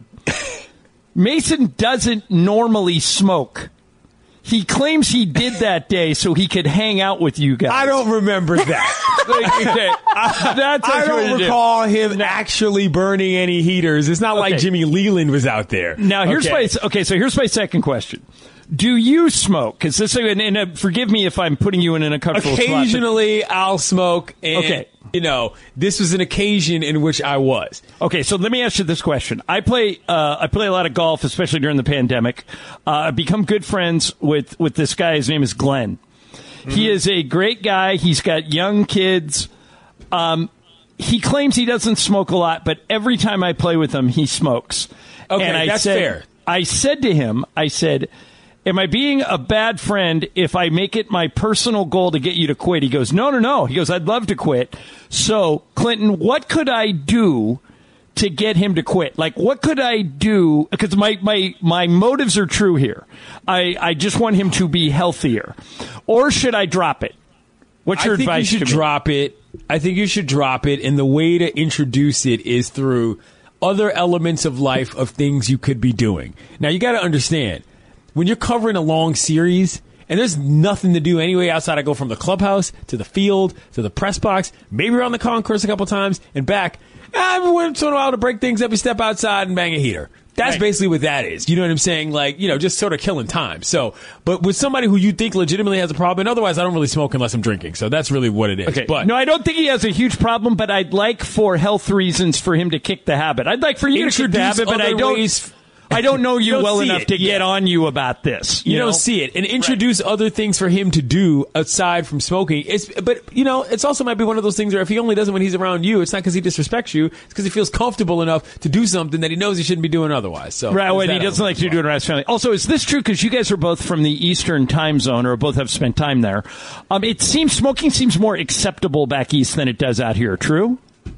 Mason doesn't normally smoke. He claims he did that day so he could hang out with you guys. I don't remember that. okay. That's I what you don't wanted to do. recall him actually burning any heaters. It's not like Okay. Jimmy Leland was out there. Now here's okay. my okay. So here's my second question: do you smoke? Because this, and, and uh, forgive me if I'm putting you in an uncomfortable spot, but- Occasionally, I'll smoke. And, Okay. you know, this was an occasion in which I was. Okay, so let me ask you this question. I play uh, I play a lot of golf, especially during the pandemic. Uh, I've become good friends with, with this guy. His name is Glenn. Mm-hmm. He is a great guy. He's got young kids. Um, he claims he doesn't smoke a lot, but every time I play with him, he smokes. Okay, and I that's said, fair. I said to him, I said, am I being a bad friend if I make it my personal goal to get you to quit? He goes, no, no, no. He goes, I'd love to quit. So, Clinton, what could I do to get him to quit? Like, what could I do? Because my, my, my motives are true here. I, I just want him to be healthier. Or should I drop it? What's your I think advice you should to me? drop it. I think you should drop it. And the way to introduce it is through other elements of life of things you could be doing. Now, you got to understand, when you're covering a long series and there's nothing to do anyway outside of go from the clubhouse to the field to the press box, maybe around the concourse a couple times and back, every once in a while to break things up, you step outside and bang a heater. That's Right. basically what that is. You know what I'm saying? Like, you know, just sort of killing time. So, but with somebody who you think legitimately has a problem, and otherwise I don't really smoke unless I'm drinking. So that's really what it is. Okay. But no, I don't think he has a huge problem, but I'd like for health reasons for him to kick the habit. I'd like for you to kick the Introduce habit, but I other don't. ways- I don't know you You don't well see enough it. to get Yeah. on you about this. You, You, know? don't see it, and introduce other things for him to do aside from smoking. It's, but you know, it's also might be one of those things where if he only does it when he's around you, it's not because he disrespects you. It's because he feels comfortable enough to do something that he knows he shouldn't be doing otherwise. So, Right, there's well, that he doesn't like element to as do it well. around his family. Also, is this true? Because you guys are both from the Eastern time zone, or both have spent time there. Um, it seems smoking seems more acceptable back east than it does out here. True?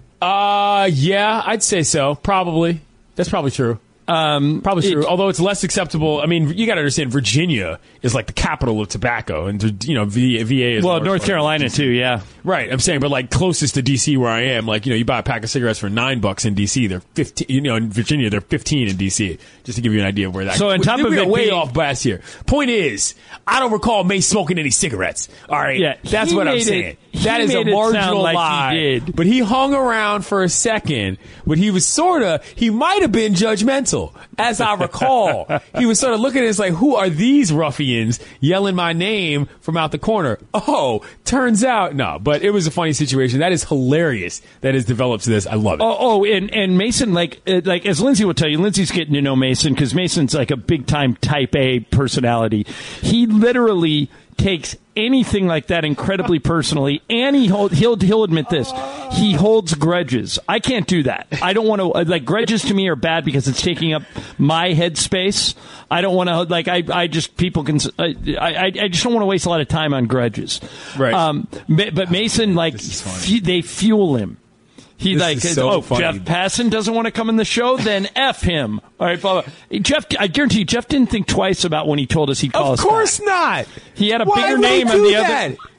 Uh, yeah, I'd say so. Probably. That's probably true. Um, Probably true. it- Although it's less acceptable. I mean, you got to understand, Virginia is like the capital of tobacco, and you know, V- VA is well, large North part of Carolina D C. too. Yeah. Right, I'm saying, but like closest to D C where I am, like, you know, you buy a pack of cigarettes for nine bucks in D C, they're fifteen. You know, in Virginia, they're fifteen in D C. Just to give you an idea of where that. So on top we, of we it are way being- off base here. Point is, I don't recall Mace smoking any cigarettes. All right, Yeah, that's he what I'm made it- saying. he That is a made it sound marginal like he lie. did. But he hung around for a second, but he was sort of, he might have been judgmental, as I recall. He was sort of looking at us like, who are these ruffians yelling my name from out the corner? Oh, turns out, no, but it was a funny situation. That is hilarious that has developed to this. I love it. Oh, oh, and, and Mason, like, uh, like as Lindsay will tell you, Lindsay's getting to know Mason because Mason's like a big time type A personality. He literally takes anything like that incredibly personally, and he hold, he'll he'll admit this. He holds grudges. I can't do that. I don't want to like grudges to me are bad because it's taking up my headspace. I don't want to like I I just people can I I, I just don't want to waste a lot of time on grudges. Right. Um. But Mason like fu- they fuel him. He This like, is so oh, funny. Jeff Passan doesn't want to come in the show, then F him. All right, blah, blah. Jeff, I guarantee you, Jeff didn't think twice about when he told us he'd call Of us course back. not. He had a Why bigger would he name on do the that? other.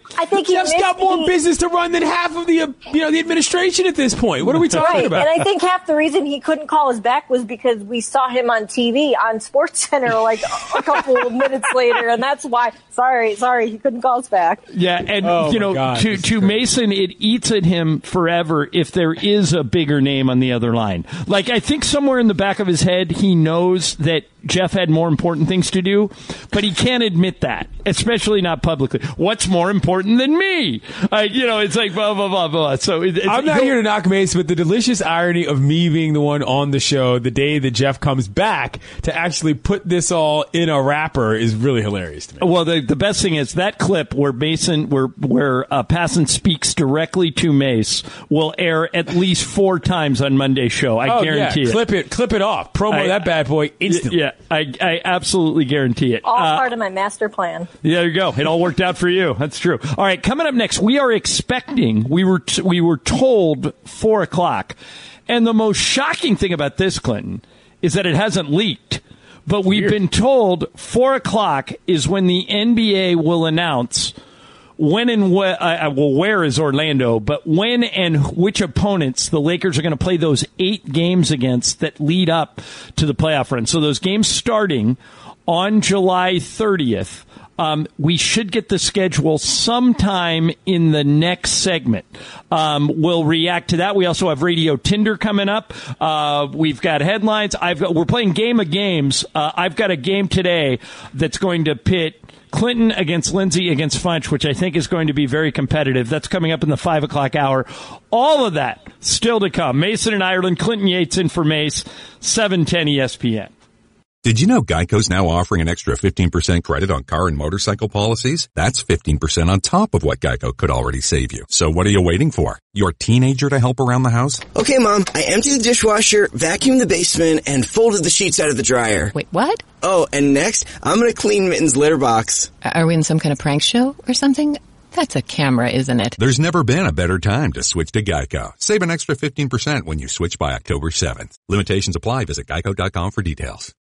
I think he Jeff's missed, got more he, business to run than half of the uh, you know the administration at this point. What are we talking right. about? And I think half the reason he couldn't call us back was because we saw him on T V on SportsCenter like a couple of minutes later, and that's why. Sorry, sorry, he couldn't call us back. Yeah, and oh you know, God, to to Mason, it eats at him forever if there is a bigger name on the other line. Like I think somewhere in the back of his head, he knows that Jeff had more important things to do, but he can't admit that, especially not publicly. What's more important than me? I, you know, it's like blah, blah, blah, blah. So it, it's, I'm not here to knock Mace, but the delicious irony of me being the one on the show the day that Jeff comes back to actually put this all in a wrapper is really hilarious to me. Well, the, the best thing is that clip where Mason, where, where uh, Passan speaks directly to Mace will air at least four times on Monday's show. I oh, guarantee yeah. it. Clip it, clip it off. Promo I, that bad boy instantly. Yeah, I, I absolutely guarantee it. All uh, part of my master plan. Yeah, there you go. It all worked out for you. That's true. All right, coming up next, we are expecting, we were t- we were told four o'clock. And the most shocking thing about this, Clinton, is that it hasn't leaked. But we've Weird. been told four o'clock is when the N B A will announce when and where, uh, well, where is Orlando, but when and which opponents the Lakers are going to play those eight games against that lead up to the playoff run. So those games starting on July thirtieth. Um, we should get the schedule sometime in the next segment. Um, we'll react to that. We also have Radio Tinder coming up. Uh, we've got headlines. I've got, we're playing Game of Games. Uh, I've got a game today that's going to pit Clinton against Lindsay against Funch, which I think is going to be very competitive. That's coming up in the five o'clock hour. All of that still to come. Mason in Ireland, Clinton Yates in for Mace, seven ten E S P N. Did you know Geico's now offering an extra fifteen percent credit on car and motorcycle policies? That's fifteen percent on top of what Geico could already save you. So what are you waiting for? Your teenager to help around the house? Okay, Mom, I emptied the dishwasher, vacuumed the basement, and folded the sheets out of the dryer. Wait, what? Oh, and next, I'm gonna clean Mitten's litter box. Are we in some kind of prank show or something? That's a camera, isn't it? There's never been a better time to switch to Geico. Save an extra fifteen percent when you switch by October seventh. Limitations apply. Visit geico dot com for details.